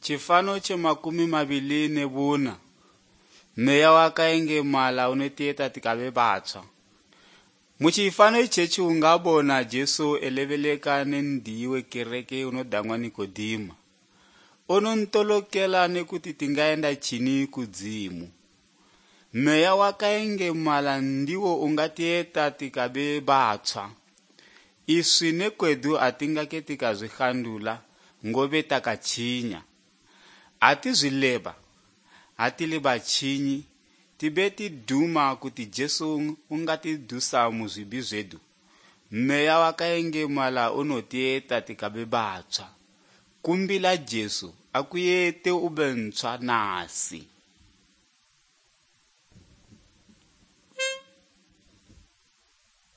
Chifano che 24. Meya wa kaengemala unetieta tikabe batswa. Muchifano ichechi ungabona Jesu eleveleka nendiwe kereke unodangwa Nikodima. Onontolokela nekuti tingaenda chini kudzimu. Meya wa kaengemala ndiwo ungatieta tikabe batswa. Iswi nekwedu atingake tikazwihandula ngobe takachinya. Atizileba, atiliba chinyi, tibeti duma kuti Jesu ungati dusa muzvibi zvedu. Meya wakaengemala unotieta tikabe batswa. Kumbila Jesu akuyete ubentswa nasi.